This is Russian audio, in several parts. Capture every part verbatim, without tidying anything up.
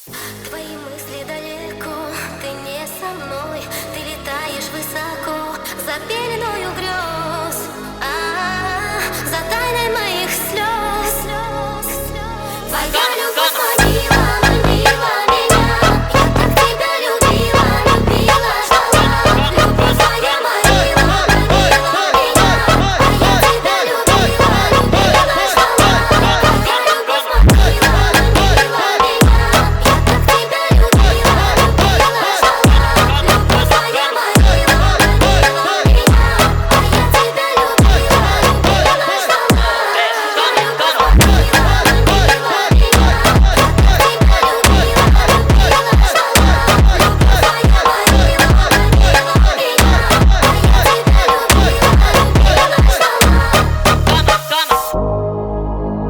Твои мысли далеко, ты не со мной, ты летаешь высоко за пеленою грез, а, за тайной моих слез. Твоя любовь манила, манила меня, я так тебя любила, любила, ждала. Любовь твоя манила, манила меня, а я тебя любила, любила, ждала. Твоя любовь манила, манила меня, я так тебя любила, любила, ждала. Любовь твоя манила, манила меня, а я тебя любила, любила, ждала.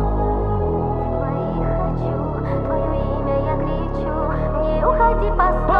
Твое имя я кричу, не уходи, постой.